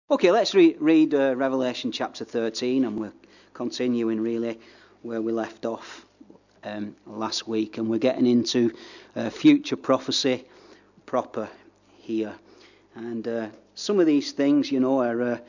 Okay, let's read Revelation chapter 13, and we're continuing really where we left off last week, and we're getting into future prophecy proper here. And some of these things, you know, are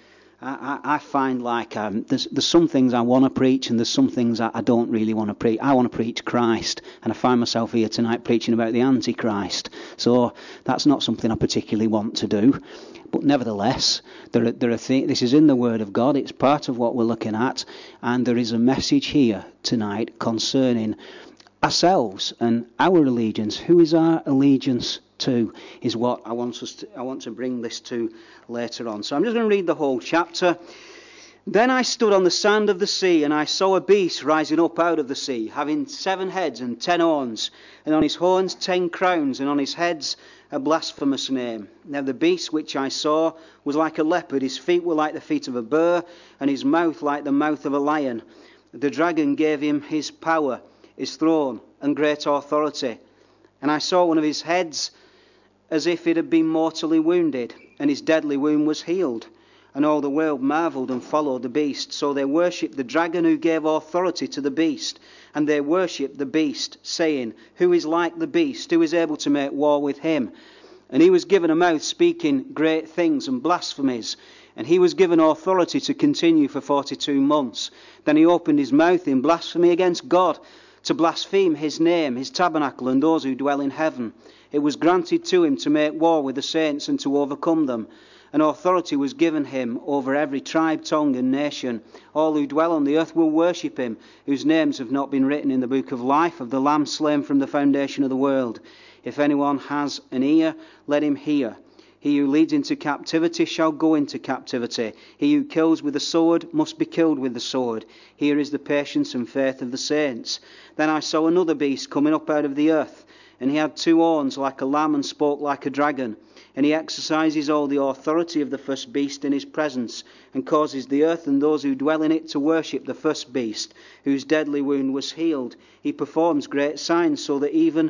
I find like there's some things I want to preach, and there's some things I don't really want to preach. I want to preach Christ, and I find myself here tonight preaching about the Antichrist. So that's not something I particularly want to do. But nevertheless, there are things. This is in the Word of God. It's part of what we're looking at, and there is a message here tonight concerning ourselves and our allegiance. Who is our allegiance to? Is what I want to bring this to later on. So I'm just going to read the whole chapter. Then I stood on the sand of the sea, and I saw a beast rising up out of the sea, having 7 heads and 10 horns, and on his horns 10 crowns, and on his heads a blasphemous name. Now the beast which I saw was like a leopard, his feet were like the feet of a bear, and his mouth like the mouth of a lion. The dragon gave him his power, his throne, and great authority. And I saw one of his heads as if it had been mortally wounded, and his deadly wound was healed. And all the world marvelled and followed the beast. So they worshipped the dragon who gave authority to the beast. And they worshipped the beast, saying, Who is like the beast? Who is able to make war with him? And he was given a mouth speaking great things and blasphemies. And he was given authority to continue for 42 months. Then he opened his mouth in blasphemy against God, to blaspheme his name, his tabernacle, and those who dwell in heaven. It was granted to him to make war with the saints and to overcome them. And authority was given him over every tribe, tongue, and nation. All who dwell on the earth will worship him, whose names have not been written in the book of life of the Lamb slain from the foundation of the world. If anyone has an ear, let him hear. He who leads into captivity shall go into captivity. He who kills with the sword must be killed with the sword. Here is the patience and faith of the saints. Then I saw another beast coming up out of the earth, and he had 2 horns like a lamb and spoke like a dragon. And he exercises all the authority of the first beast in his presence, and causes the earth and those who dwell in it to worship the first beast, whose deadly wound was healed. He performs great signs, so that he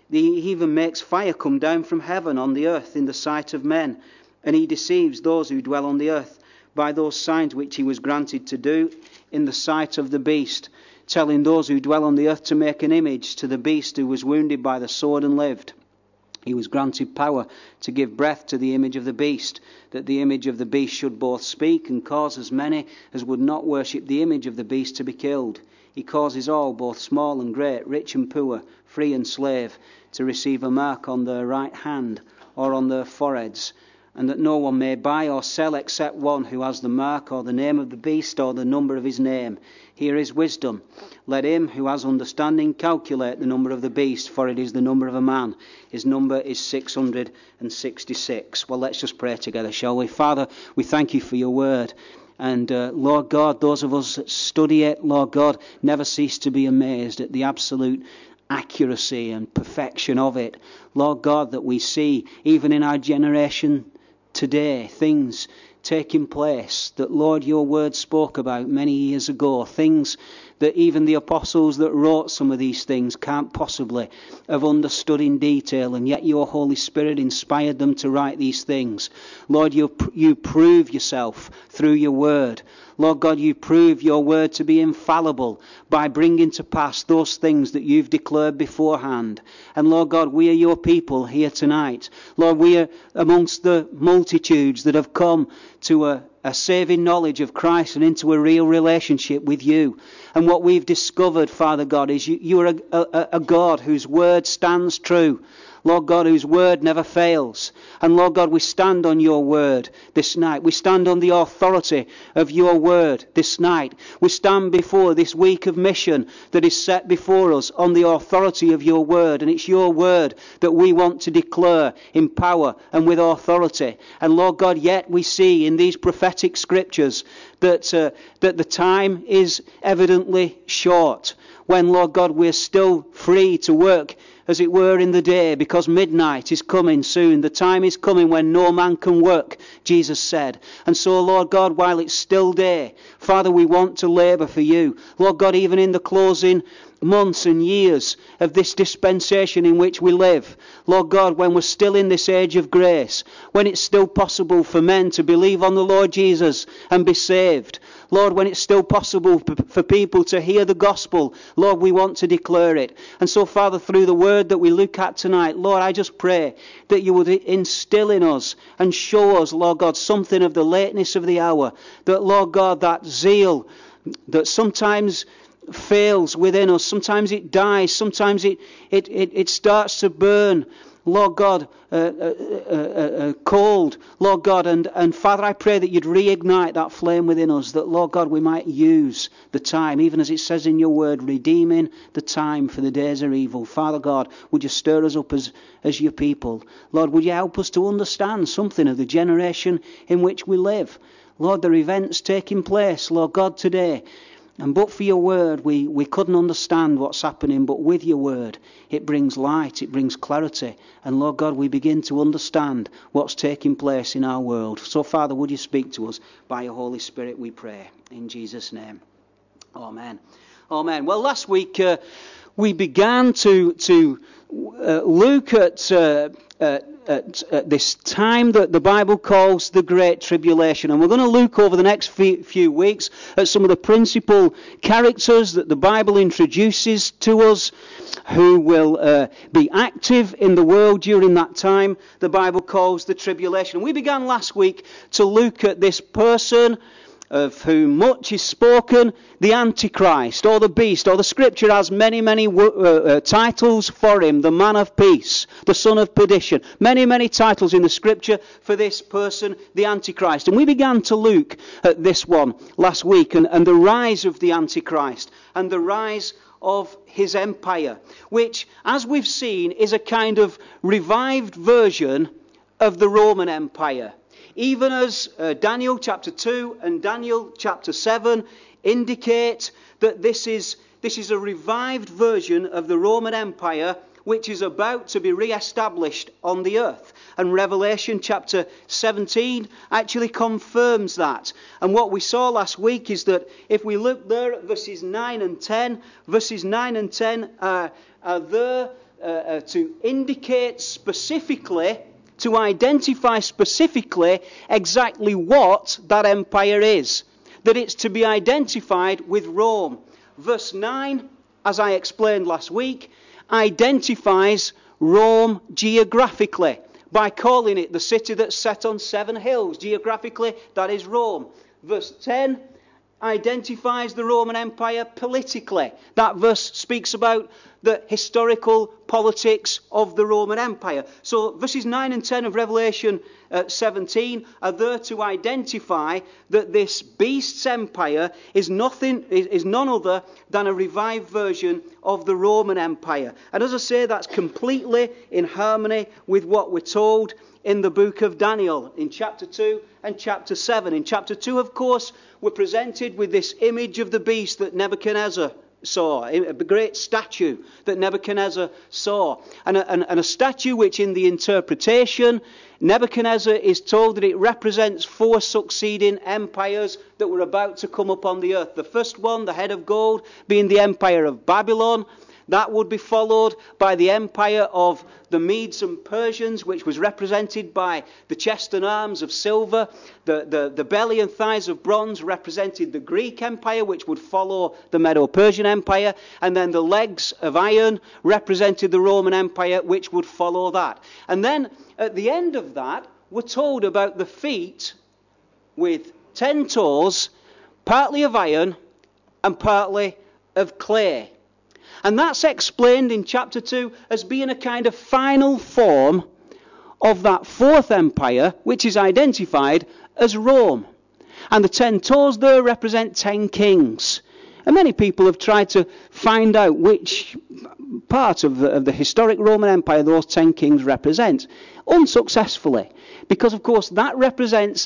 even makes fire come down from heaven on the earth in the sight of men. And he deceives those who dwell on the earth by those signs which he was granted to do in the sight of the beast, telling those who dwell on the earth to make an image to the beast who was wounded by the sword and lived. He was granted power to give breath to the image of the beast, that the image of the beast should both speak and cause as many as would not worship the image of the beast to be killed. He causes all, both small and great, rich and poor, free and slave, to receive a mark on their right hand or on their foreheads, and that no one may buy or sell except one who has the mark or the name of the beast or the number of his name. Here is wisdom. Let him who has understanding calculate the number of the beast, for it is the number of a man. His number is 666. Well, let's just pray together, shall we? Father, we thank you for your word. And Lord God, those of us that study it, Lord God, never cease to be amazed at the absolute accuracy and perfection of it. Lord God, that we see even in our generation today things taking place that, Lord, your word spoke about many years ago, things that even the apostles that wrote some of these things can't possibly have understood in detail, and yet your Holy Spirit inspired them to write these things. Lord, you prove yourself through your word. Lord God, you prove your word to be infallible by bringing to pass those things that you've declared beforehand. And Lord God, we are your people here tonight. Lord, we are amongst the multitudes that have come to a saving knowledge of Christ and into a real relationship with you. And what we've discovered, Father God, is you are a God whose word stands true. Lord God, whose word never fails. And Lord God, we stand on your word this night. We stand on the authority of your word this night. We stand before this week of mission that is set before us on the authority of your word. And it's your word that we want to declare in power and with authority. And Lord God, yet we see in these prophetic scriptures that the time is evidently short. When, Lord God, we're still free to work, as it were, in the day, because midnight is coming soon. The time is coming when no man can work, Jesus said. And so, Lord God, while it's still day, Father, we want to labour for you. Lord God, even in the closing months and years of this dispensation in which we live. Lord God, when we're still in this age of grace, when it's still possible for men to believe on the Lord Jesus and be saved. Lord, when it's still possible for people to hear the gospel, Lord, we want to declare it. And so, Father, through the word that we look at tonight, Lord, I just pray that you would instill in us and show us, Lord God, something of the lateness of the hour. That, Lord God, that zeal that sometimes fails within us, sometimes it dies, sometimes it starts to burn, Lord God, cold, Lord God, and Father, I pray that you'd reignite that flame within us, that, Lord God, we might use the time, even as it says in your word, redeeming the time, for the days are evil. Father God, would you stir us up as your people? Lord, would you help us to understand something of the generation in which we live? Lord, there are events taking place, Lord God, today. And but for your word, we couldn't understand what's happening. But with your word, it brings light, it brings clarity. And Lord God, we begin to understand what's taking place in our world. So Father, would you speak to us by your Holy Spirit, we pray. In Jesus' name. Amen. Amen. Well, last week we began to look at this time that the Bible calls the Great Tribulation. And we're going to look over the next few weeks at some of the principal characters that the Bible introduces to us who will be active in the world during that time the Bible calls the tribulation. And we began last week to look at this person of whom much is spoken, the Antichrist, or the beast, or the scripture has many titles for him, the man of peace, the son of perdition. Many titles in the scripture for this person, the Antichrist. And we began to look at this one last week, and the rise of the Antichrist, and the rise of his empire, which, as we've seen, is a kind of revived version of the Roman Empire. Even as Daniel chapter 2 and Daniel chapter 7 indicate that this is a revived version of the Roman Empire which is about to be re-established on the earth. And Revelation chapter 17 actually confirms that. And what we saw last week is that if we look there at verses 9 and 10, verses 9 and 10 are there to indicate specifically, to identify specifically exactly what that empire is. That it's to be identified with Rome. Verse 9, as I explained last week, identifies Rome geographically by calling it the city that's set on 7 hills. Geographically, that is Rome. Verse 10 identifies the Roman Empire politically. That verse speaks about the historical politics of the Roman Empire. So verses 9 and 10 of Revelation 17 are there to identify that this beast's empire is none other than a revived version of the Roman Empire. And as I say, that's completely in harmony with what we're told in the book of Daniel in chapter 2 and chapter 7. In chapter 2, of course, we're presented with this image of the beast that Nebuchadnezzar saw, a great statue that Nebuchadnezzar saw, and a statue which in the interpretation Nebuchadnezzar is told that it represents 4 succeeding empires that were about to come upon the earth. The first one, the head of gold, being the empire of Babylon. That would be followed by the empire of the Medes and Persians, which was represented by the chest and arms of silver. The belly and thighs of bronze represented the Greek Empire, which would follow the Medo-Persian Empire. And then the legs of iron represented the Roman Empire, which would follow that. And then at the end of that, we're told about the feet with 10 toes, partly of iron and partly of clay. And that's explained in chapter 2 as being a kind of final form of that 4th empire, which is identified as Rome. And the 10 toes there represent 10 kings. And many people have tried to find out which part of the historic Roman Empire those 10 kings represent. Unsuccessfully. Because, of course, that represents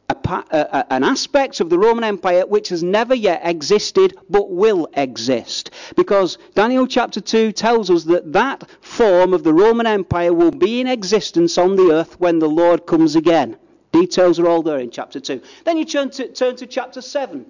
an aspect of the Roman Empire which has never yet existed but will exist. Because Daniel chapter 2 tells us that form of the Roman Empire will be in existence on the earth when the Lord comes again. Details are all there in chapter 2. Then you turn to chapter 7.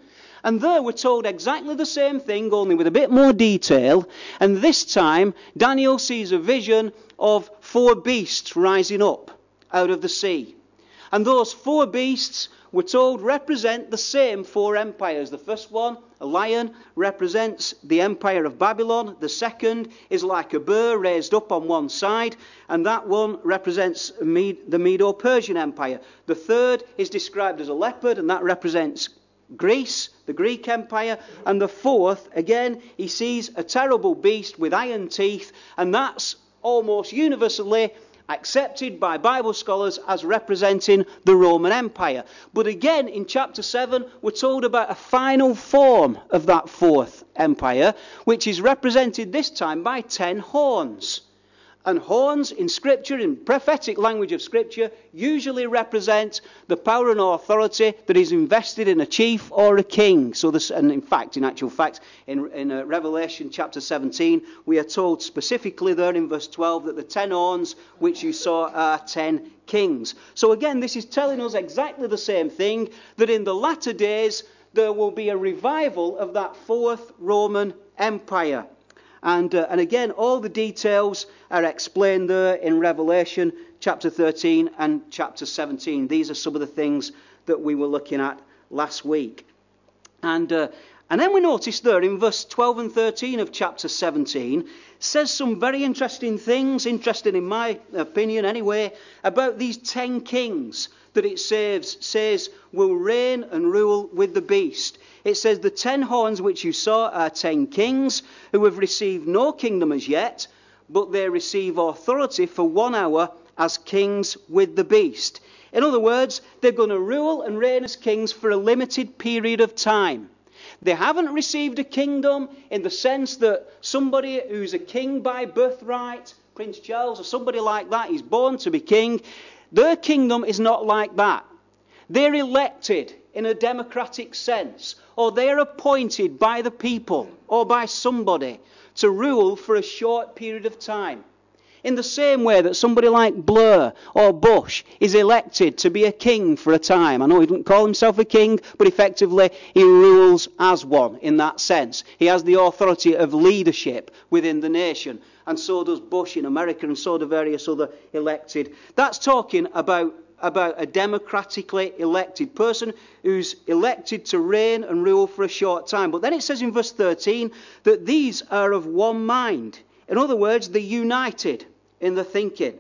And there we're told exactly the same thing, only with a bit more detail. And this time, Daniel sees a vision of 4 beasts rising up out of the sea. And those 4 beasts, we're told, represent the same 4 empires. The first one, a lion, represents the empire of Babylon. The second is like a bear raised up on one side, and that one represents the Medo-Persian Empire. The third is described as a leopard, and that represents Greece, the Greek Empire. And the fourth, again, he sees a terrible beast with iron teeth, and that's almost universally accepted by Bible scholars as representing the Roman Empire. But again, in chapter 7, we're told about a final form of that 4th empire, which is represented this time by 10 horns. And horns in Scripture, in prophetic language of Scripture, usually represent the power and authority that is invested in a chief or a king. So this, and in actual fact, in Revelation chapter 17, we are told specifically there in verse 12 that the 10 horns which you saw are 10 kings. So again, this is telling us exactly the same thing, that in the latter days there will be a revival of that 4th Roman Empire. And again, all the details are explained there in Revelation chapter 13 and chapter 17. These are some of the things that we were looking at last week. And then we notice there in verse 12 and 13 of chapter 17, says some very interesting things, interesting in my opinion anyway, about these 10 kings that it says will reign and rule with the beast. It says the 10 horns which you saw are 10 kings who have received no kingdom as yet, but they receive authority for 1 hour as kings with the beast. In other words, they're going to rule and reign as kings for a limited period of time. They haven't received a kingdom in the sense that somebody who's a king by birthright, Prince Charles or somebody like that, is born to be king. Their kingdom is not like that. They're elected in a democratic sense, or they're appointed by the people or by somebody to rule for a short period of time. In the same way that somebody like Blair or Bush is elected to be a king for a time. I know he doesn't call himself a king, but effectively he rules as one in that sense. He has the authority of leadership within the nation. And so does Bush in America, and so do various other elected. That's talking about a democratically elected person who's elected to reign and rule for a short time. But then it says in verse 13 that these are of one mind. In other words, they're united in the thinking.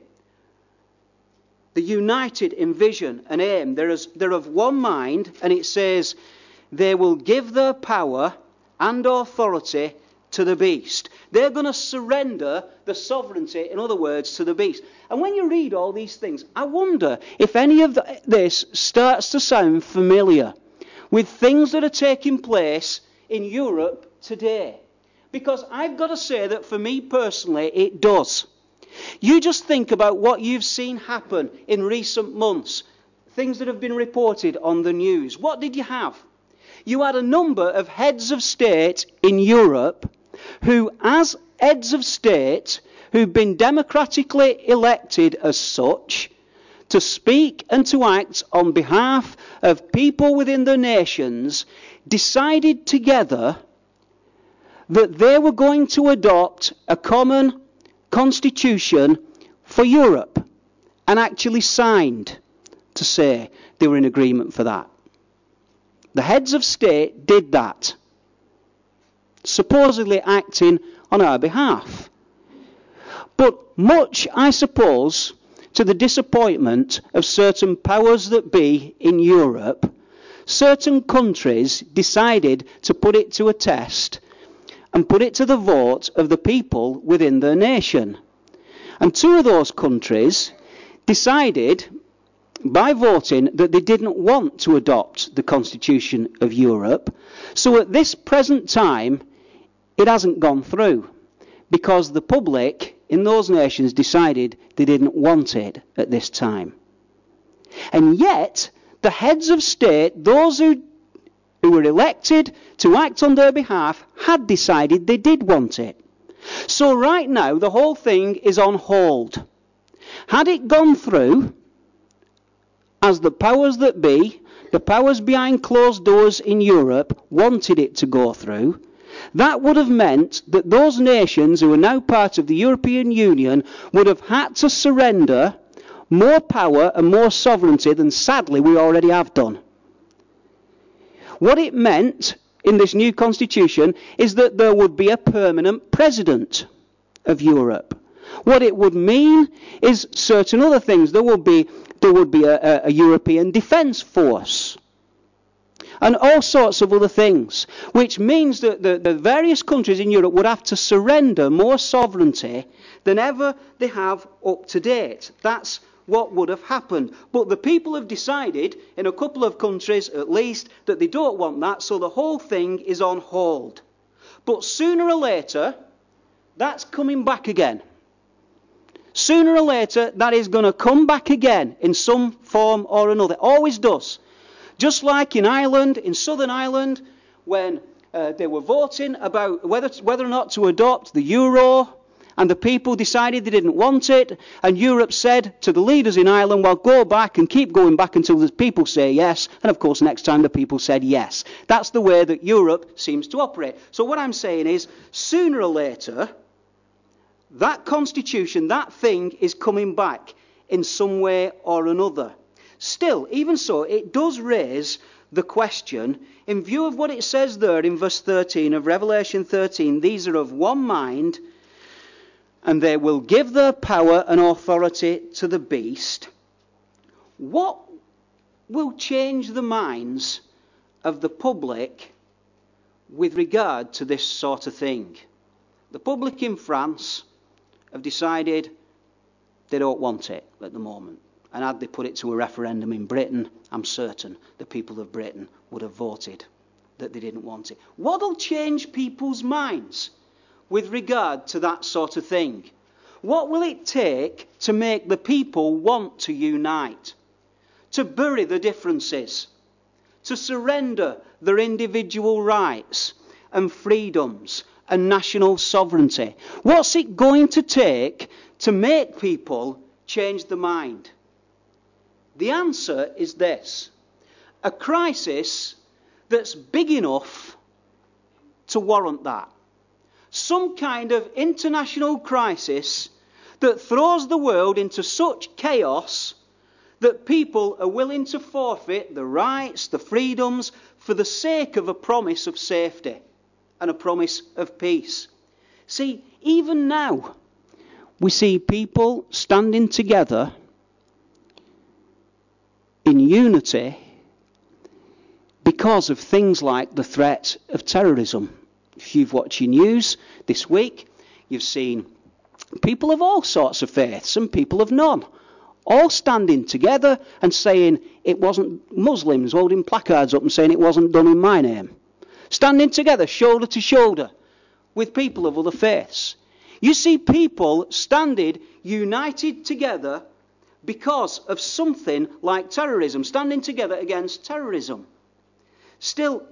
They're united in vision and aim. They're of one mind, and it says they will give their power and authority to the beast. They're going to surrender the sovereignty, in other words, to the beast. And when you read all these things, I wonder if any of this starts to sound familiar with things that are taking place in Europe today. Because I've got to say that for me personally, it does. You just think about what you've seen happen in recent months. Things that have been reported on the news. What did you have? You had a number of heads of state in Europe who, as heads of state, who've been democratically elected as such, to speak and to act on behalf of people within their nations, decided together that they were going to adopt a common constitution for Europe, and actually signed to say they were in agreement for that. The heads of state did that, supposedly acting on our behalf. But much, I suppose, to the disappointment of certain powers that be in Europe, certain countries decided to put it to a test and put it to the vote of the people within their nation. And 2 of those countries decided by voting that they didn't want to adopt the Constitution of Europe. So at this present time, it hasn't gone through, because the public in those nations decided they didn't want it at this time. And yet, the heads of state, those who were elected to act on their behalf, had decided they did want it. So right now, the whole thing is on hold. Had it gone through, as the powers that be, the powers behind closed doors in Europe wanted it to go through, that would have meant that those nations who are now part of the European Union would have had to surrender more power and more sovereignty than sadly we already have done. What it meant in this new constitution is that there would be a permanent president of Europe. What it would mean is certain other things. There would be a European defence force and all sorts of other things, which means that the various countries in Europe would have to surrender more sovereignty than ever they have up to date. That's what would have happened. But the people have decided, in a couple of countries at least, that they don't want that, so the whole thing is on hold. But sooner or later, that's coming back again. Sooner or later, that is going to come back again in some form or another. It always does. Just like in Ireland, in Southern Ireland, when they were voting about whether or not to adopt the euro, and the people decided they didn't want it, and Europe said to the leaders in Ireland, well, go back and keep going back until the people say yes, and of course next time the people said yes. That's the way that Europe seems to operate. So what I'm saying is, sooner or later, that constitution, that thing is coming back in some way or another. Still, even so, it does raise the question, in view of what it says there in verse 13 of Revelation 13, these are of one mind, and they will give their power and authority to the beast. What will change the minds of the public with regard to this sort of thing? The public in France have decided they don't want it at the moment. And had they put it to a referendum in Britain, I'm certain the people of Britain would have voted that they didn't want it. What will change people's minds with regard to that sort of thing? What will it take to make the people want to unite? To bury the differences? To surrender their individual rights and freedoms and national sovereignty? What's it going to take to make people change their mind? The answer is this: a crisis that's big enough to warrant that. Some kind of international crisis that throws the world into such chaos that people are willing to forfeit the rights, the freedoms, for the sake of a promise of safety and a promise of peace. See, even now, we see people standing together in unity because of things like the threat of terrorism. If you've watched your news this week, you've seen people of all sorts of faiths and people of none, all standing together and saying it wasn't, Muslims holding placards up and saying it wasn't done in my name. Standing together, shoulder to shoulder, with people of other faiths. You see people standing united together because of something like terrorism, standing together against terrorism. Still,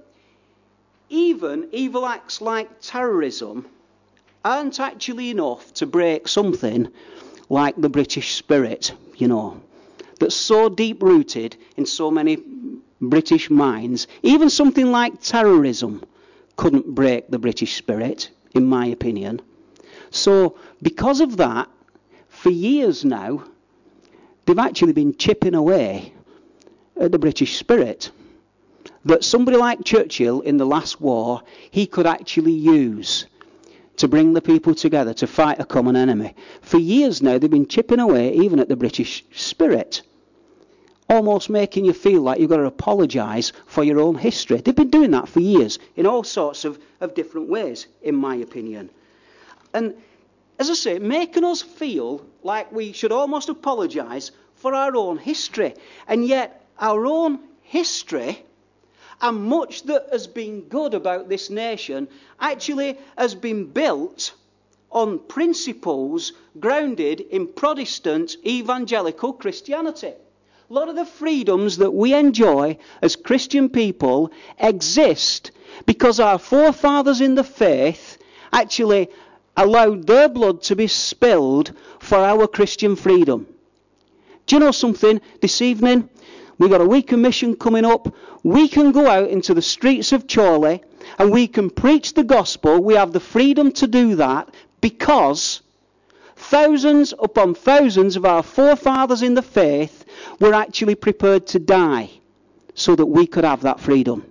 even evil acts like terrorism aren't actually enough to break something like the British spirit, that's so deep-rooted in so many British minds. Even something like terrorism couldn't break the British spirit, in my opinion. So, because of that, for years now, they've actually been chipping away at the British spirit. That somebody like Churchill in the last war, he could actually use to bring the people together to fight a common enemy. For years now, they've been chipping away even at the British spirit. Almost making you feel like you've got to apologise for your own history. They've been doing that for years in all sorts of different ways, in my opinion. And as I say, making us feel like we should almost apologise for our own history. And yet our own history, and much that has been good about this nation, actually has been built on principles grounded in Protestant evangelical Christianity. A lot of the freedoms that we enjoy as Christian people exist because our forefathers in the faith actually allowed their blood to be spilled for our Christian freedom. Do you know something? This evening, we've got a week of mission coming up, we can go out into the streets of Chorley and we can preach the gospel. We have the freedom to do that because thousands upon thousands of our forefathers in the faith were actually prepared to die so that we could have that freedom.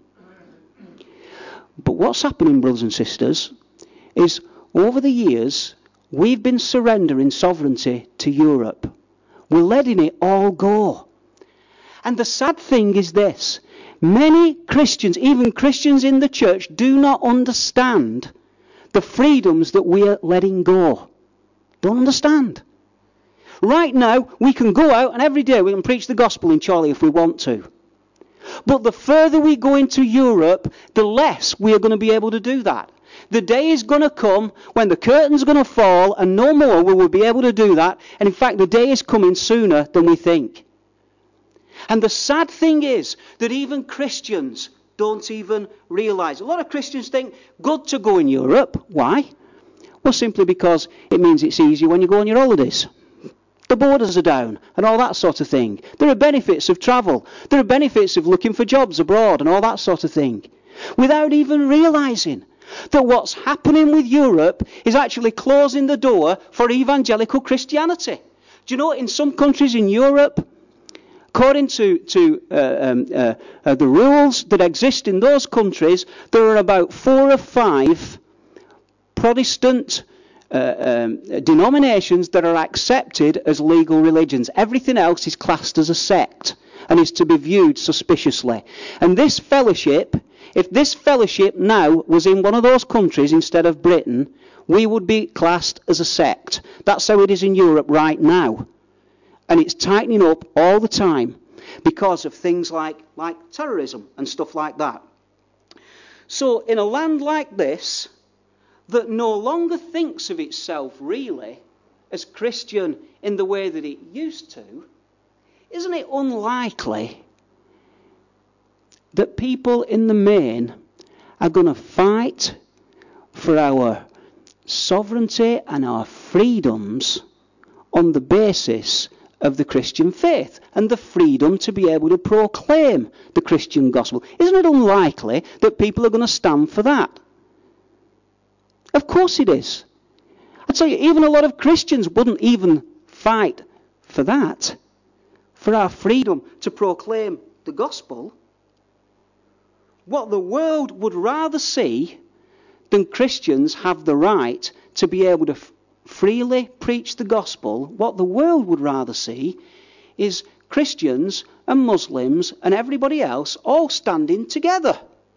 But what's happening, brothers and sisters, is over the years, we've been surrendering sovereignty to Europe. We're letting it all go. And the sad thing is this. Many Christians, even Christians in the church, do not understand the freedoms that we are letting go. Don't understand. Right now, we can go out and every day we can preach the gospel in Chorley if we want to. But the further we go into Europe, the less we are going to be able to do that. The day is going to come when the curtain's going to fall and no more will we be able to do that. And in fact, the day is coming sooner than we think. And the sad thing is that even Christians don't even realise. A lot of Christians think, good to go in Europe. Why? Well, simply because it means it's easier when you go on your holidays. The borders are down and all that sort of thing. There are benefits of travel. There are benefits of looking for jobs abroad and all that sort of thing. Without even realising that what's happening with Europe is actually closing the door for evangelical Christianity. Do you know, in some countries in Europe, according to the rules that exist in those countries, there are about 4 or 5 Protestant denominations that are accepted as legal religions. Everything else is classed as a sect and is to be viewed suspiciously. And this fellowship, if this fellowship now was in one of those countries instead of Britain, we would be classed as a sect. That's how it is in Europe right now. And it's tightening up all the time because of things like terrorism and stuff like that. So in a land like this, that no longer thinks of itself really as Christian in the way that it used to, isn't it unlikely that people in the main are going to fight for our sovereignty and our freedoms on the basis of the Christian faith and the freedom to be able to proclaim the Christian gospel? Isn't it unlikely that people are going to stand for that? Of course it is. I tell you, even a lot of Christians wouldn't even fight for that, for our freedom to proclaim the gospel. What the world would rather see than Christians have the right to be able to freely preach the gospel, what the world would rather see is Christians and Muslims and everybody else all standing together,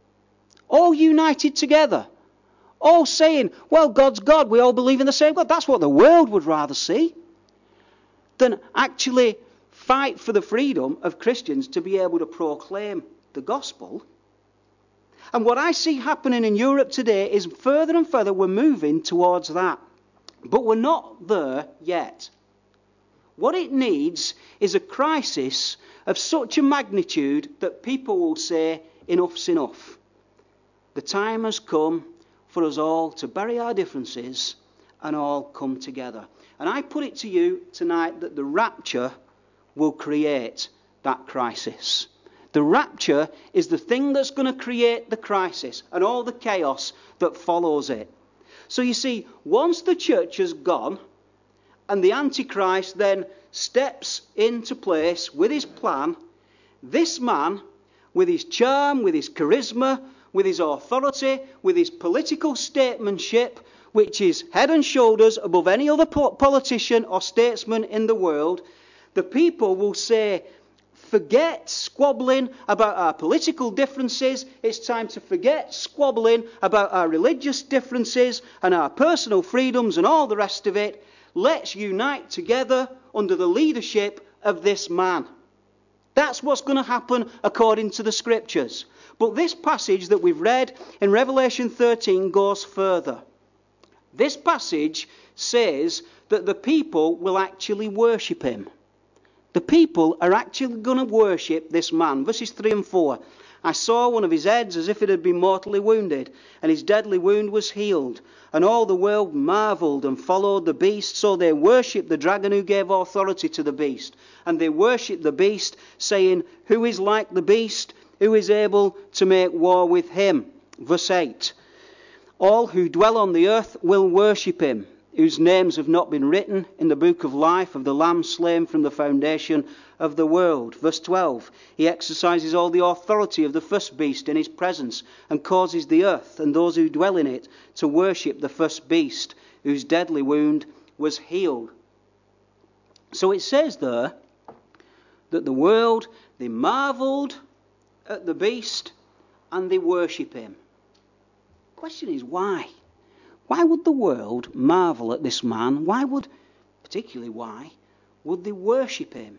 all united together, all saying, well, God's God, we all believe in the same God. That's what the world would rather see than actually fight for the freedom of Christians to be able to proclaim the gospel. And what I see happening in Europe today is further and further we're moving towards that. But we're not there yet. What it needs is a crisis of such a magnitude that people will say, enough's enough. The time has come for us all to bury our differences and all come together. And I put it to you tonight that the rapture will create that crisis. The rapture is the thing that's going to create the crisis and all the chaos that follows it. So you see, once the church has gone and the Antichrist then steps into place with his plan, this man, with his charm, with his charisma, with his authority, with his political statesmanship, which is head and shoulders above any other politician or statesman in the world, the people will say, forget squabbling about our political differences. It's time to forget squabbling about our religious differences and our personal freedoms and all the rest of it. Let's unite together under the leadership of this man. That's what's going to happen according to the scriptures. But this passage that we've read in Revelation 13 goes further. This passage says that the people will actually worship him. The people are actually going to worship this man. Verses 3 and 4. I saw one of his heads as if it had been mortally wounded, and his deadly wound was healed. And all the world marvelled and followed the beast, so they worshipped the dragon who gave authority to the beast. And they worshipped the beast, saying, Who is like the beast? Who is able to make war with him? Verse 8. All who dwell on the earth will worship him, whose names have not been written in the book of life of the Lamb slain from the foundation of the world. Verse 12. He exercises all the authority of the first beast in his presence, and causes the earth and those who dwell in it to worship the first beast, whose deadly wound was healed. So it says there that the world, they marvelled at the beast and they worship him. The question is why? Why would the world marvel at this man? Particularly why would they worship him?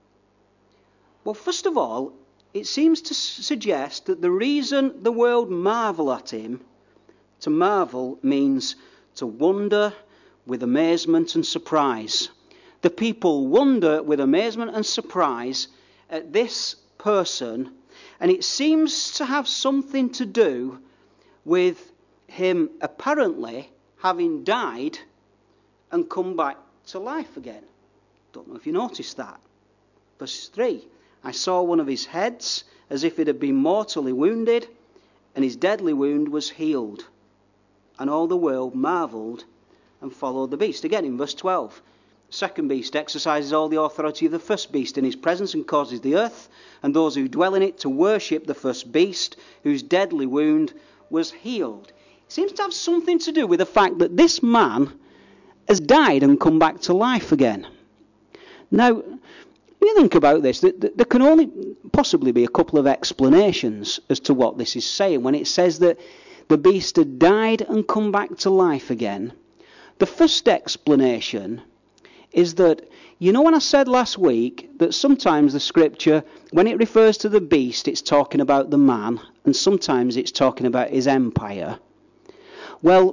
Well, first of all, it seems to suggest that the reason the world marvel at him, to marvel means to wonder with amazement and surprise. The people wonder with amazement and surprise at this person, and it seems to have something to do with him apparently having died and come back to life again. Don't know if you noticed that. Verse 3. I saw one of his heads as if it had been mortally wounded, and his deadly wound was healed. And all the world marvelled and followed the beast. Again in verse 12. Second beast exercises all the authority of the first beast in his presence, and causes the earth and those who dwell in it to worship the first beast, whose deadly wound was healed. It seems to have something to do with the fact that this man has died and come back to life again. Now, when you think about this, there can only possibly be a couple of explanations as to what this is saying. When it says that the beast had died and come back to life again, the first explanation is that, you know when I said last week that sometimes the scripture, when it refers to the beast, it's talking about the man, and sometimes it's talking about his empire. Well,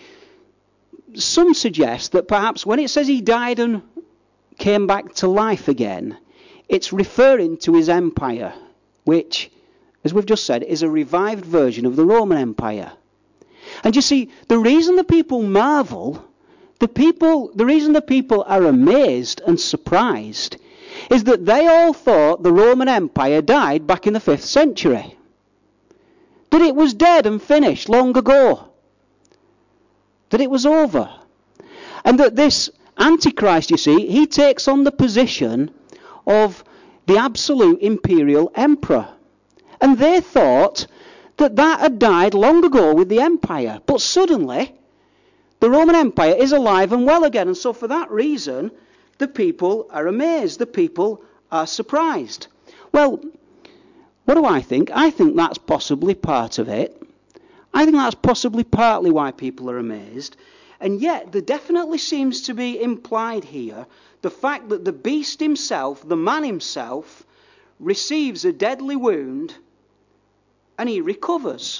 some suggest that perhaps when it says he died and came back to life again, it's referring to his empire, which, as we've just said, is a revived version of the Roman Empire. And you see, the reason the people marvel, the reason the people are amazed and surprised, is that they all thought the Roman Empire died back in the 5th century. That it was dead and finished long ago. That it was over. And that this Antichrist, you see, he takes on the position of the absolute imperial emperor. And they thought that had died long ago with the empire. But suddenly, the Roman Empire is alive and well again. And so for that reason, the people are amazed. The people are surprised. Well, what do I think? I think that's possibly part of it. I think that's possibly partly why people are amazed. And yet, there definitely seems to be implied here the fact that the beast himself, the man himself, receives a deadly wound and he recovers.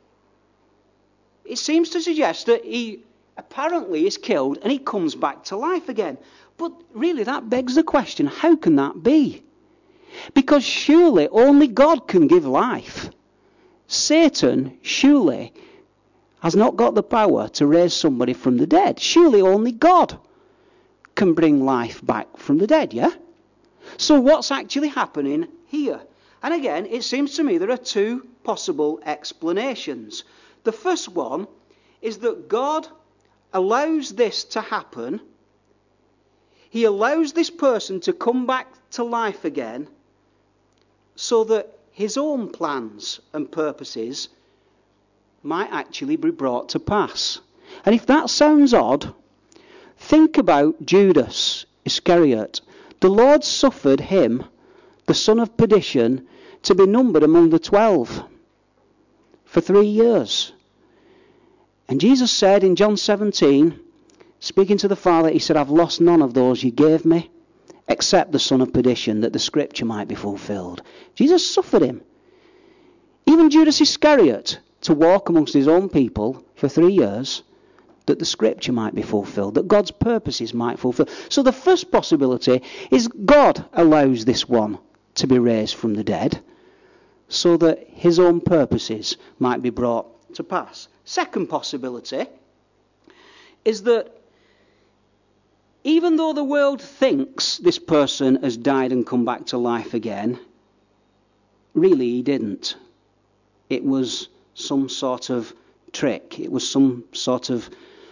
It seems to suggest that he apparently is killed and he comes back to life again. But really, that begs the question, how can that be? Because surely only God can give life. Satan surely has not got the power to raise somebody from the dead. Surely only God can bring life back from the dead, yeah? So what's actually happening here? And again, it seems to me there are two possible explanations. The first one is that God allows this to happen. He allows this person to come back to life again so that his own plans and purposes might actually be brought to pass. And if that sounds odd, think about Judas Iscariot. The Lord suffered him, the son of perdition, to be numbered among the 12 for 3 years. And Jesus said in John 17, speaking to the Father, he said, I've lost none of those you gave me, except the son of perdition, that the scripture might be fulfilled. Jesus suffered him. Even Judas Iscariot, to walk amongst his own people for 3 years, that the scripture might be fulfilled, that God's purposes might fulfill. So the first possibility is God allows this one to be raised from the dead, so that his own purposes might be brought to pass. Second possibility is that even though the world thinks this person has died and come back to life again, really he didn't. It was some sort of trick. It was some sort of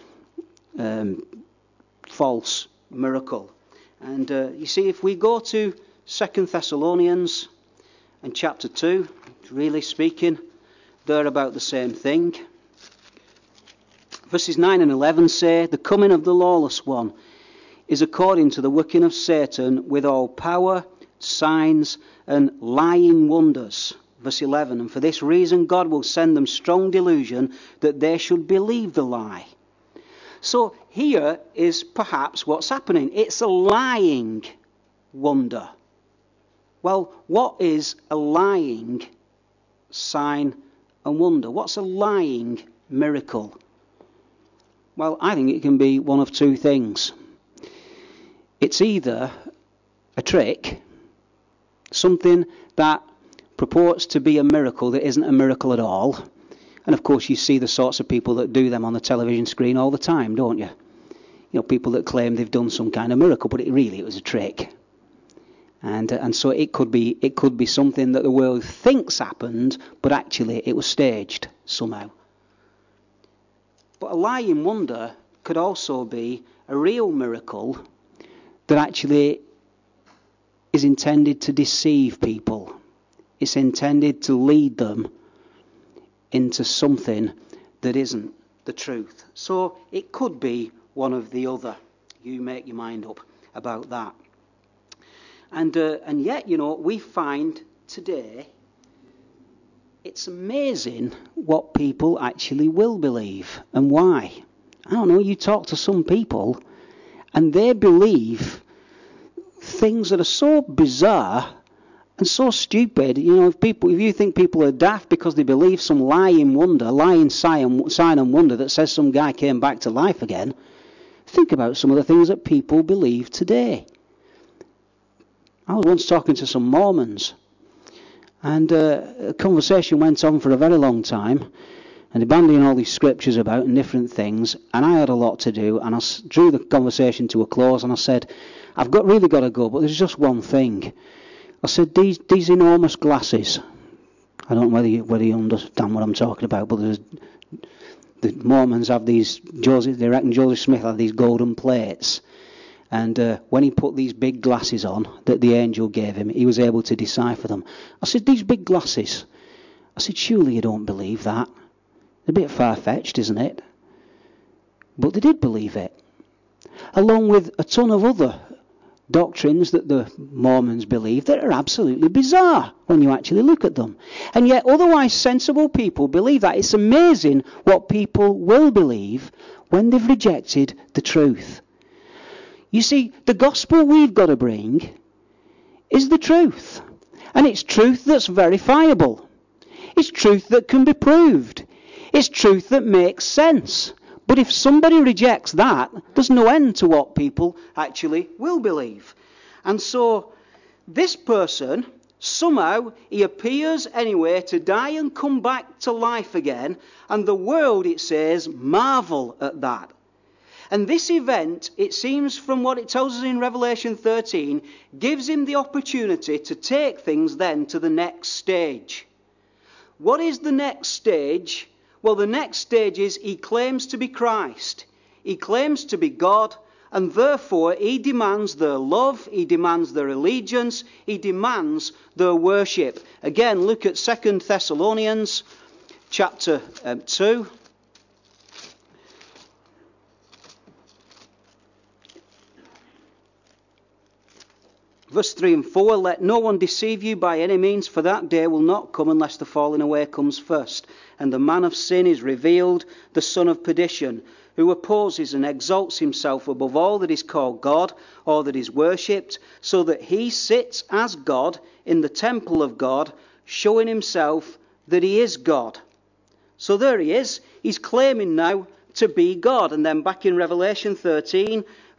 false miracle. And you see, if we go to 2 Thessalonians and chapter 2, really speaking, they're about the same thing. Verses 9 and 11 say, "The coming of the lawless one is according to the working of Satan with all power, signs, and lying wonders." Verse 11, "And for this reason God will send them strong delusion that they should believe the lie." So here is perhaps what's happening. It's a lying wonder. Well, what is a lying sign and wonder? What's a lying miracle? Well, I think it can be one of two things. It's either a trick, something that purports to be a miracle that isn't a miracle at all. And of course you see the sorts of people that do them on the television screen all the time, don't you? You know, people that claim they've done some kind of miracle, but it was a trick. And so it could be something that the world thinks happened, but actually it was staged somehow. But a lying wonder could also be a real miracle that actually is intended to deceive people. It's intended to lead them into something that isn't the truth. So it could be one of the other. You make your mind up about that. And yet, you know, we find today it's amazing what people actually will believe and why. I don't know, you talk to some people and they believe things that are so bizarre and so stupid. You know, if you think people are daft because they believe some lying sign and wonder that says some guy came back to life again, think about some of the things that people believe today. I was once talking to some Mormons, and a conversation went on for a very long time, and they're bandying all these scriptures about and different things, and I had a lot to do, and I drew the conversation to a close, and I said, I've really got to go, but there's just one thing. I said, these enormous glasses, I don't know whether you understand what I'm talking about, but the Mormons have these, they reckon Joseph Smith had these golden plates. And when he put these big glasses on that the angel gave him, he was able to decipher them. I said, these big glasses. I said, surely you don't believe that. A bit far-fetched, isn't it? But they did believe it. Along with a ton of other doctrines that the Mormons believe that are absolutely bizarre when you actually look at them. And yet otherwise sensible people believe that. It's amazing what people will believe when they've rejected the truth. You see, the gospel we've got to bring is the truth. And it's truth that's verifiable. It's truth that can be proved. It's truth that makes sense. But if somebody rejects that, there's no end to what people actually will believe. And so this person, somehow, he appears anyway to die and come back to life again. And the world, it says, marvel at that. And this event, it seems from what it tells us in Revelation 13, gives him the opportunity to take things then to the next stage. What is the next stage? Well, the next stage is he claims to be Christ. He claims to be God, and therefore he demands their love, he demands their allegiance, he demands their worship. Again, look at 2 Thessalonians chapter 2. Verse 3 and 4, let no one deceive you by any means, for that day will not come unless the falling away comes first. And the man of sin is revealed, the son of perdition, who opposes and exalts himself above all that is called God, or that is worshipped, so that he sits as God in the temple of God, showing himself that he is God. So there he is. He's claiming now to be God. And then back in Revelation 13,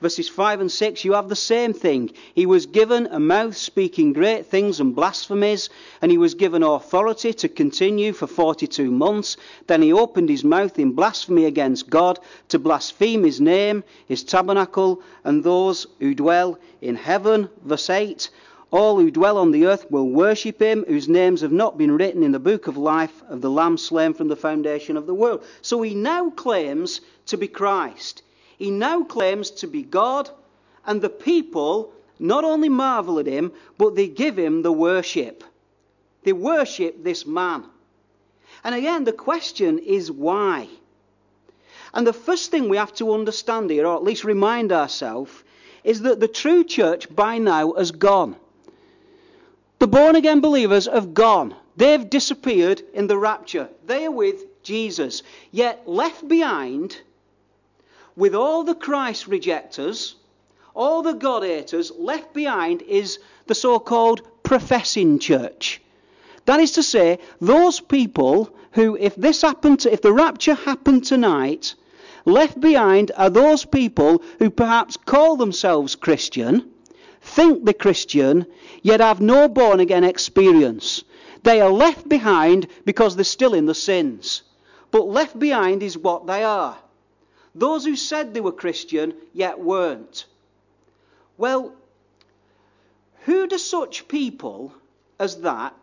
Verses 5 and 6, you have the same thing. He was given a mouth speaking great things and blasphemies, and he was given authority to continue for 42 months. Then he opened his mouth in blasphemy against God, to blaspheme his name, his tabernacle, and those who dwell in heaven. Verse 8, all who dwell on the earth will worship him, whose names have not been written in the book of life of the Lamb slain from the foundation of the world. So he now claims to be Christ. He now claims to be God, and the people not only marvel at him, but they give him the worship. They worship this man. And again, the question is why? And the first thing we have to understand here, or at least remind ourselves, is that the true church by now has gone. The born-again believers have gone. They've disappeared in the rapture. They are with Jesus. Yet left behind, with all the Christ rejectors, all the God haters, left behind is the so-called professing church. That is to say, those people who, if the rapture happened tonight, left behind are those people who perhaps call themselves Christian, think they're Christian, yet have no born-again experience. They are left behind because they're still in the sins. But left behind is what they are. Those who said they were Christian, yet weren't. Well, who do such people as that,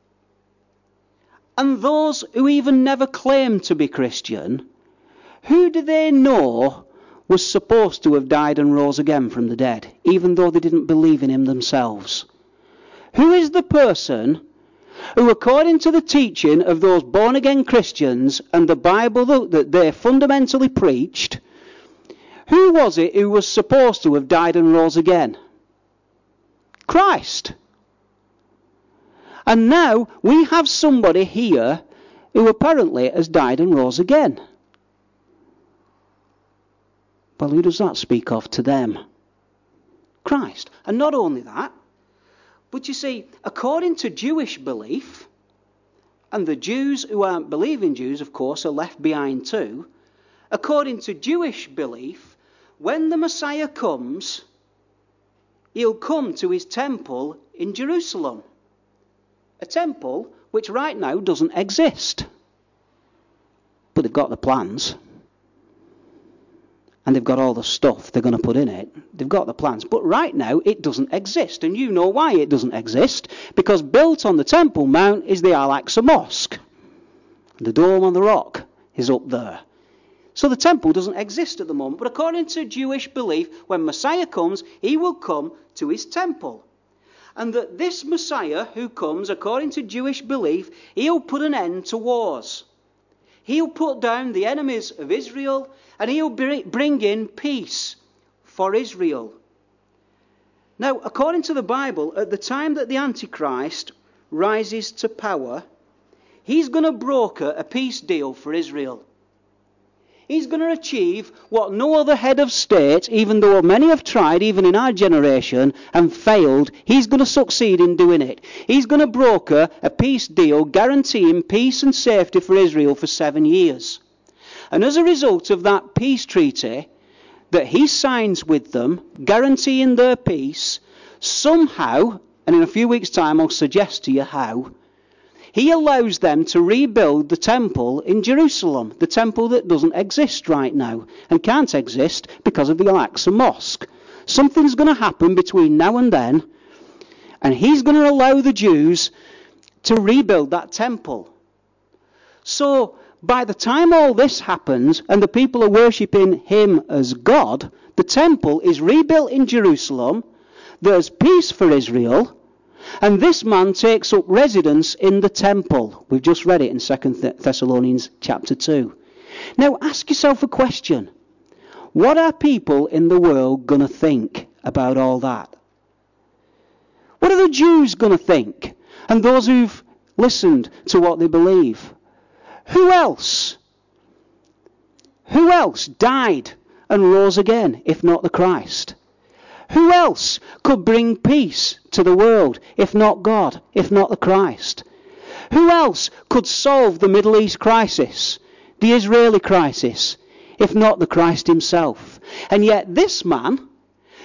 and those who even never claimed to be Christian, who do they know was supposed to have died and rose again from the dead, even though they didn't believe in him themselves? Who is the person who, according to the teaching of those born-again Christians and the Bible that they fundamentally preached, who was it who was supposed to have died and rose again? Christ. And now we have somebody here who apparently has died and rose again. Well, who does that speak of to them? Christ. And not only that, but you see, according to Jewish belief, and the Jews who aren't believing Jews, of course, are left behind too, according to Jewish belief, when the Messiah comes, he'll come to his temple in Jerusalem. A temple which right now doesn't exist. But they've got the plans. And they've got all the stuff they're going to put in it. They've got the plans. But right now, it doesn't exist. And you know why it doesn't exist. Because built on the Temple Mount is the Al-Aqsa Mosque. The Dome on the Rock is up there. So the temple doesn't exist at the moment. But according to Jewish belief, when Messiah comes, he will come to his temple. And that this Messiah who comes, according to Jewish belief, he'll put an end to wars. He'll put down the enemies of Israel, and he'll bring in peace for Israel. Now, according to the Bible, at the time that the Antichrist rises to power, he's going to broker a peace deal for Israel. He's going to achieve what no other head of state, even though many have tried, even in our generation, and failed, he's going to succeed in doing it. He's going to broker a peace deal guaranteeing peace and safety for Israel for 7 years. And as a result of that peace treaty that he signs with them, guaranteeing their peace, somehow, and in a few weeks' time I'll suggest to you how, he allows them to rebuild the temple in Jerusalem, the temple that doesn't exist right now and can't exist because of the Al-Aqsa Mosque. Something's going to happen between now and then, and he's going to allow the Jews to rebuild that temple. So, by the time all this happens and the people are worshipping him as God, the temple is rebuilt in Jerusalem, there's peace for Israel, and this man takes up residence in the temple. We've just read it in 2 Thessalonians chapter 2. Now ask yourself a question. What are people in the world going to think about all that? What are the Jews going to think? And those who've listened to what they believe? Who else? Who else died and rose again, if not the Christ? Who else could bring peace to the world, if not God, if not the Christ? Who else could solve the Middle East crisis, the Israeli crisis, if not the Christ himself? And yet this man,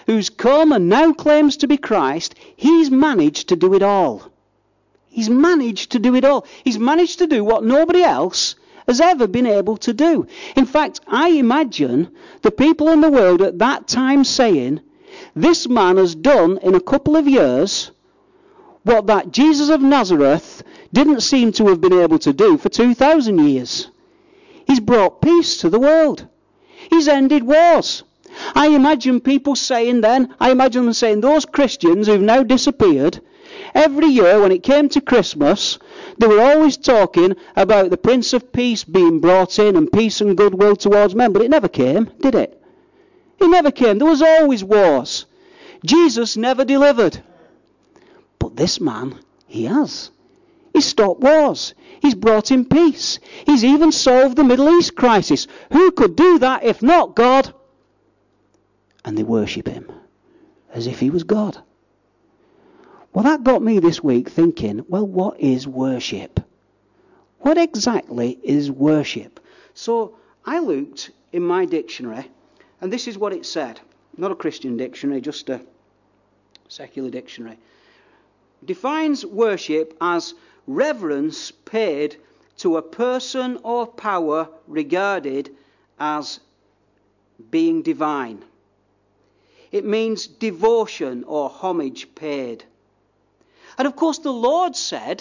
who's come and now claims to be Christ, he's managed to do it all. He's managed to do it all. He's managed to do what nobody else has ever been able to do. In fact, I imagine the people in the world at that time saying, this man has done in a couple of years what that Jesus of Nazareth didn't seem to have been able to do for 2,000 years. He's brought peace to the world. He's ended wars. I imagine people saying then, those Christians who've now disappeared, every year when it came to Christmas, they were always talking about the Prince of Peace being brought in and peace and goodwill towards men, but it never came, did it? It never came. There was always wars. Jesus never delivered. But this man, he has. He's stopped wars. He's brought in peace. He's even solved the Middle East crisis. Who could do that if not God? And they worship him as if he was God. Well, that got me this week thinking, well, what is worship? What exactly is worship? So I looked in my dictionary, and this is what it said. Not a Christian dictionary, just a secular dictionary. Defines worship as reverence paid to a person or power regarded as being divine. It means devotion or homage paid. And of course the Lord said,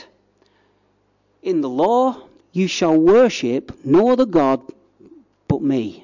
in the law you shall worship no other God but me.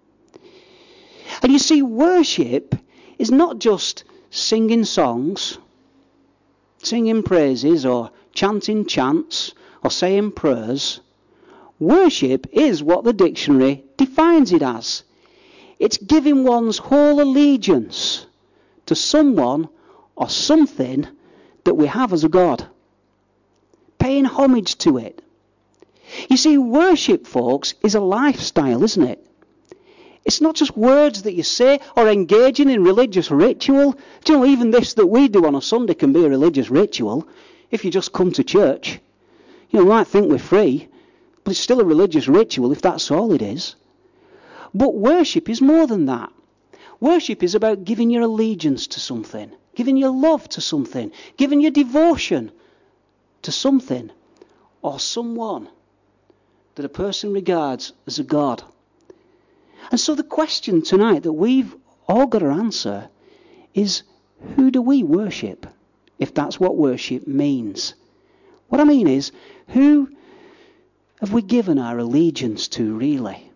And you see, worship is not just singing songs, singing praises or chanting chants or saying prayers. Worship is what the dictionary defines it as. It's giving one's whole allegiance to someone or something that we have as a God. Paying homage to it. You see, worship, folks, is a lifestyle, isn't it? It's not just words that you say or engaging in religious ritual. Do you know, even this that we do on a Sunday can be a religious ritual if you just come to church. You know, you might think we're free, but it's still a religious ritual if that's all it is. But worship is more than that. Worship is about giving your allegiance to something, giving your love to something, giving your devotion to something or someone that a person regards as a God. And so the question tonight that we've all got to answer is, who do we worship? If that's what worship means. What I mean is, who have we given our allegiance to really?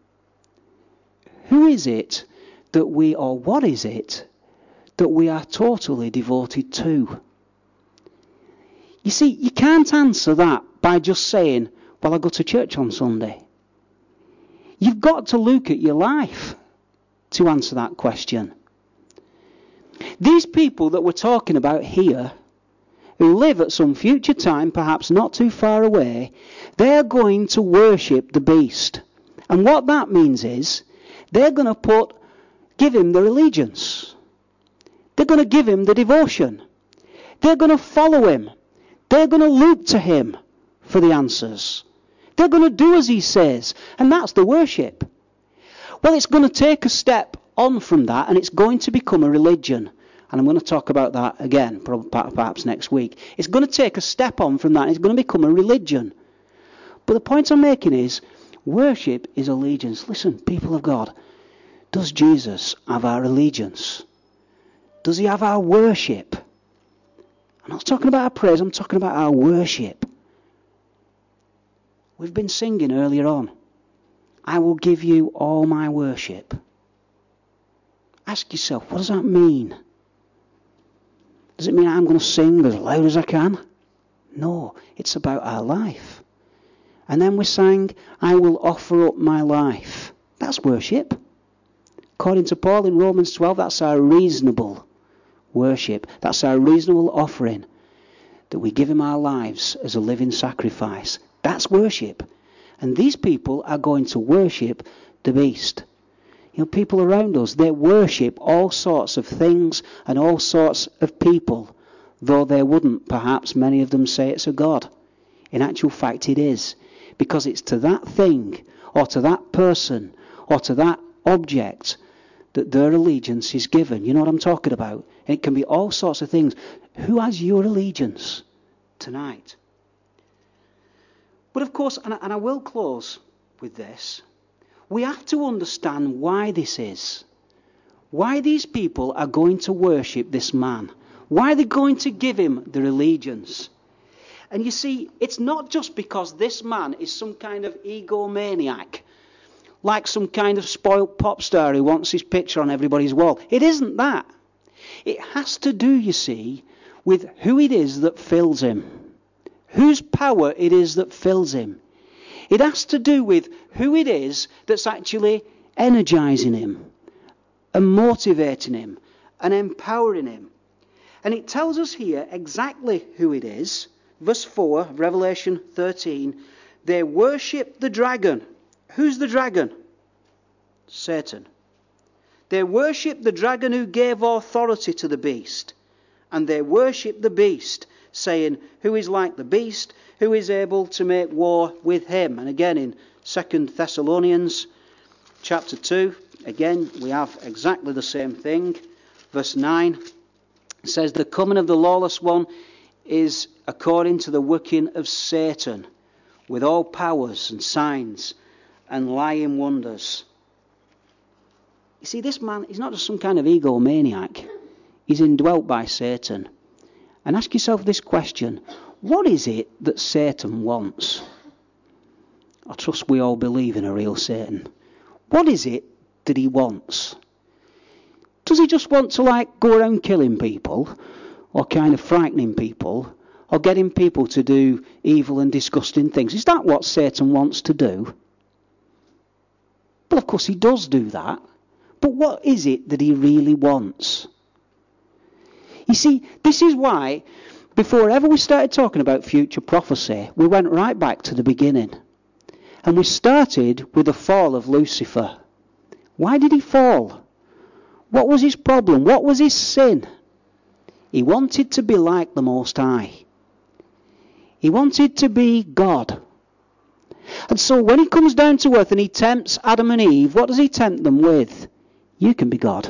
Who is it that what is it that we are totally devoted to? You see, you can't answer that by just saying, well, I go to church on Sunday. You've got to look at your life to answer that question. These people that we're talking about here, who live at some future time, perhaps not too far away, they're going to worship the beast. And what that means is, they're going to give him their allegiance. They're going to give him the devotion. They're going to follow him. They're going to look to him for the answers. They're going to do as he says, and that's the worship. Well, it's going to take a step on from that, and it's going to become a religion. And I'm going to talk about that again, perhaps next week. It's going to take a step on from that, and it's going to become a religion. But the point I'm making is, worship is allegiance. Listen, people of God, does Jesus have our allegiance? Does he have our worship? I'm not talking about our praise, I'm talking about our worship. We've been singing earlier on, I will give you all my worship. Ask yourself, what does that mean? Does it mean I'm going to sing as loud as I can? No, it's about our life. And then we sang, I will offer up my life. That's worship. According to Paul in Romans 12, that's our reasonable worship. That's our reasonable offering, that we give him our lives as a living sacrifice. That's worship. And these people are going to worship the beast. You know, people around us, they worship all sorts of things and all sorts of people, though they wouldn't, perhaps, many of them say it's a god. In actual fact, it is. Because it's to that thing, or to that person, or to that object, that their allegiance is given. You know what I'm talking about? And it can be all sorts of things. Who has your allegiance tonight? But of course, and I will close with this, we have to understand why this is. Why these people are going to worship this man. Why they're going to give him their allegiance. And you see, it's not just because this man is some kind of egomaniac, like some kind of spoilt pop star who wants his picture on everybody's wall. It isn't that. It has to do, you see, with who it is that fills him. Whose power it is that fills him. It has to do with who it is that's actually energizing him and motivating him and empowering him. And it tells us here exactly who it is. Verse 4, Revelation 13, they worship the dragon. Who's the dragon? Satan. They worship the dragon who gave authority to the beast. And they worship the beast, saying, who is like the beast, who is able to make war with him. And again in 2 Thessalonians chapter 2, again we have exactly the same thing. Verse 9, it says, the coming of the lawless one is according to the working of Satan, with all powers and signs and lying wonders. You see, this man is not just some kind of egomaniac. He's indwelt by Satan. And ask yourself this question. What is it that Satan wants? I trust we all believe in a real Satan. What is it that he wants? Does he just want to go around killing people? Or kind of frightening people? Or getting people to do evil and disgusting things? Is that what Satan wants to do? Well, of course he does do that. But what is it that he really wants? You see, this is why, before ever we started talking about future prophecy, we went right back to the beginning. And we started with the fall of Lucifer. Why did he fall? What was his problem? What was his sin? He wanted to be like the Most High. He wanted to be God. And so when he comes down to earth and he tempts Adam and Eve, what does he tempt them with? You can be God.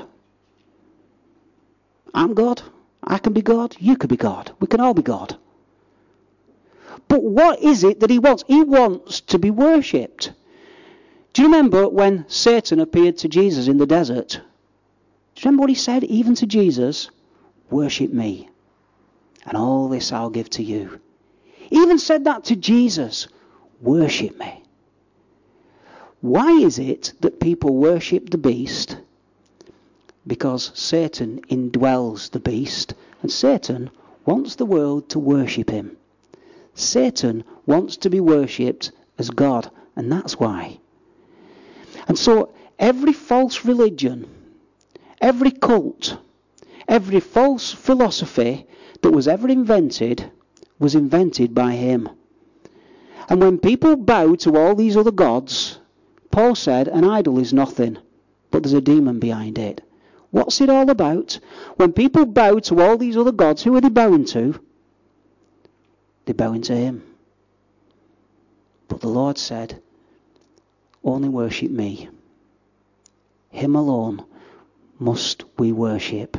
I'm God. I can be God. You can be God. We can all be God. But what is it that he wants? He wants to be worshipped. Do you remember when Satan appeared to Jesus in the desert? Do you remember what he said even to Jesus? Worship me, and all this I'll give to you. He even said that to Jesus. Worship me. Why is it that people worship the beast? Because Satan indwells the beast, and Satan wants the world to worship him. Satan wants to be worshipped as God, and that's why. And so every false religion, every cult, every false philosophy that was ever invented was invented by him. And when people bow to all these other gods, Paul said an idol is nothing, but there's a demon behind it. What's it all about? When people bow to all these other gods, who are they bowing to? They're bowing to him. But the Lord said, only worship me. Him alone must we worship.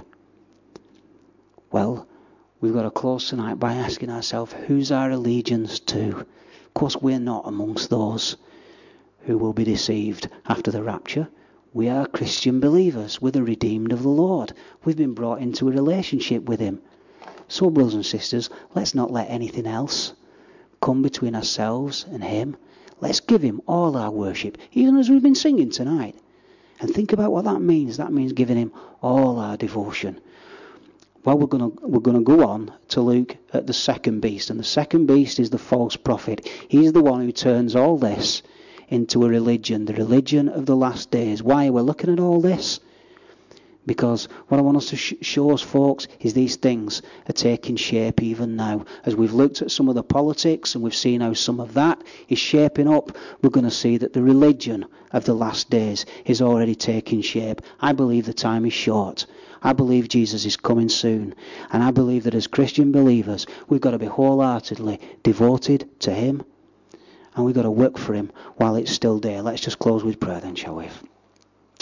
Well, we've got to close tonight by asking ourselves, who's our allegiance to? Of course, we're not amongst those who will be deceived after the rapture. We are Christian believers. We're the redeemed of the Lord. We've been brought into a relationship with him. So, brothers and sisters, let's not let anything else come between ourselves and him. Let's give him all our worship, even as we've been singing tonight. And think about what that means. That means giving him all our devotion. Well, we're going to go on to look at the second beast. And the second beast is the false prophet. He's the one who turns all this into a religion, the religion of the last days. Why are we looking at all this? Because what I want us to show us, folks, is these things are taking shape even now. As we've looked at some of the politics and we've seen how some of that is shaping up, we're going to see that the religion of the last days is already taking shape. I believe the time is short. I believe Jesus is coming soon. And I believe that as Christian believers, we've got to be wholeheartedly devoted to him. And we've got to work for him while it's still there. Let's just close with prayer then, shall we?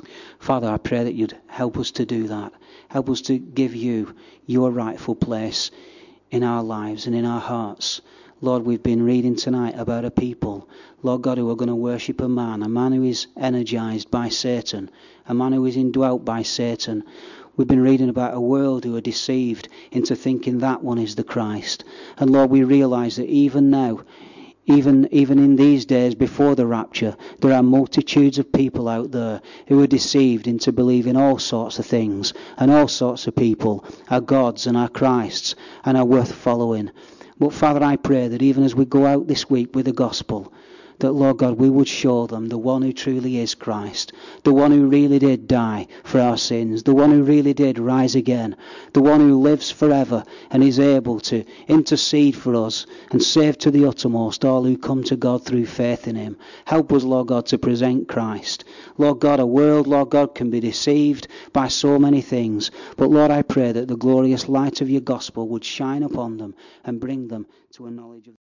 Father, I pray that you'd help us to do that. Help us to give you your rightful place in our lives and in our hearts. Lord, we've been reading tonight about a people, Lord God, who are going to worship a man who is energized by Satan, a man who is indwelt by Satan. We've been reading about a world who are deceived into thinking that one is the Christ. And Lord, we realise that even now, even in these days before the rapture, there are multitudes of people out there who are deceived into believing all sorts of things, and all sorts of people are gods and are Christs and are worth following. But Father, I pray that even as we go out this week with the gospel, that, Lord God, we would show them the one who truly is Christ, the one who really did die for our sins, the one who really did rise again, the one who lives forever and is able to intercede for us and save to the uttermost all who come to God through faith in him. Help us, Lord God, to present Christ. Lord God, a world, Lord God, can be deceived by so many things, but Lord, I pray that the glorious light of your gospel would shine upon them and bring them to a knowledge of